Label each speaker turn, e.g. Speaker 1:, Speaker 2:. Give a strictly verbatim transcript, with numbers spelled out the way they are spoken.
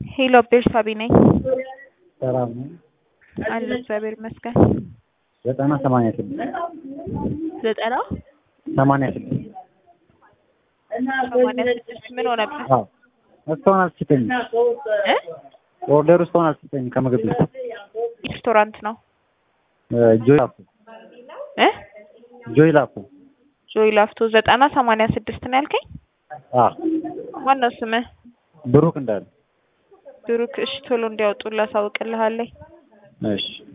Speaker 1: ሄሎ ቤርሳቤ ነኝ።
Speaker 2: ሰላም ነው
Speaker 1: አለ እግዚአብሔር ይመስገን።
Speaker 2: ዘጠና ሰማንያ ስድስት
Speaker 1: ዘጠና
Speaker 2: ሰማንያ ስድስት
Speaker 1: ሰማንያ ስድስት ምን ሆነብህ?
Speaker 2: አዎ እስካሁን አልተሰጠኝም
Speaker 1: እ
Speaker 2: ኦርደሩ እስካሁን አልተሰጠኝም ከምግብ ቤት
Speaker 1: ሬስቶራንት ነው
Speaker 2: ጆይ ላፍቶ
Speaker 1: እ
Speaker 2: ጆይ ላፍቶ
Speaker 1: ጆይ ላፍቶ ዘጠና ሰማንያ ስድስት ነው ያልከኝ?
Speaker 2: አዎ
Speaker 1: ማነው ስምህ?
Speaker 2: ብሩክ እንዳለ
Speaker 1: ብሩክ እሺ ቶሎ እንዲያወጡልህ አሳውቅልሃለሁ።
Speaker 2: እሺ